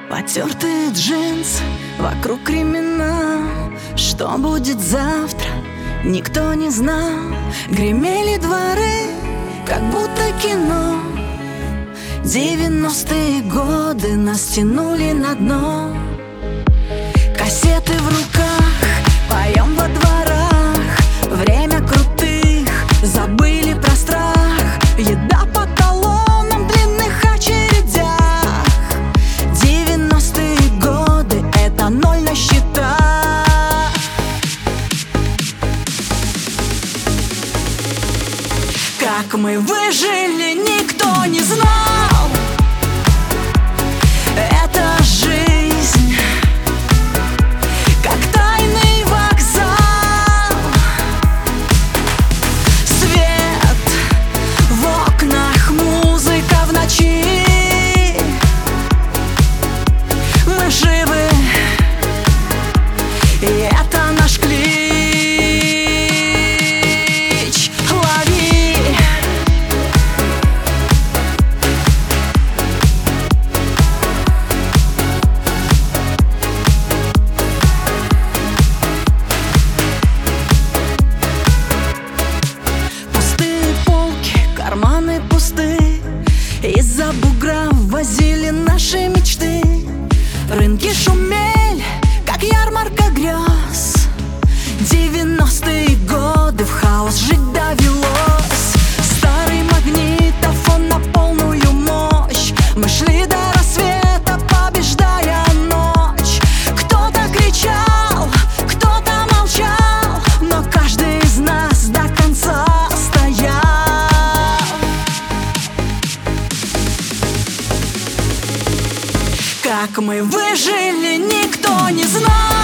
Потертые джинсы, вокруг криминал. Что будет завтра, никто не знал. Гремели дворы, как будто кино. 90-е годы нас тянули на дно. Кассеты в руках, поем во дворах. Время крутых, забыли про страх. Еда по талонам, длинных очередях. 90-е годы, это ноль на счетах. Как мы выжили, никто не знал. Это жизнь, как тайный вокзал. Свет в окнах, музыка в ночи. Мы живы, и это наш клич. Лови. Карманы пусты, из-за бугра возили наши мечты. Рынки шумели, как ярмарка грез. 90-е годы, в хаос жить довелось. Старый магнитофон на полную мощь. Мы шли до рассвета, побеждая ночь. Кто-то кричал, кто-то молчал, но каждый из нас до конца стоял. Как мы выжили, никто не знал.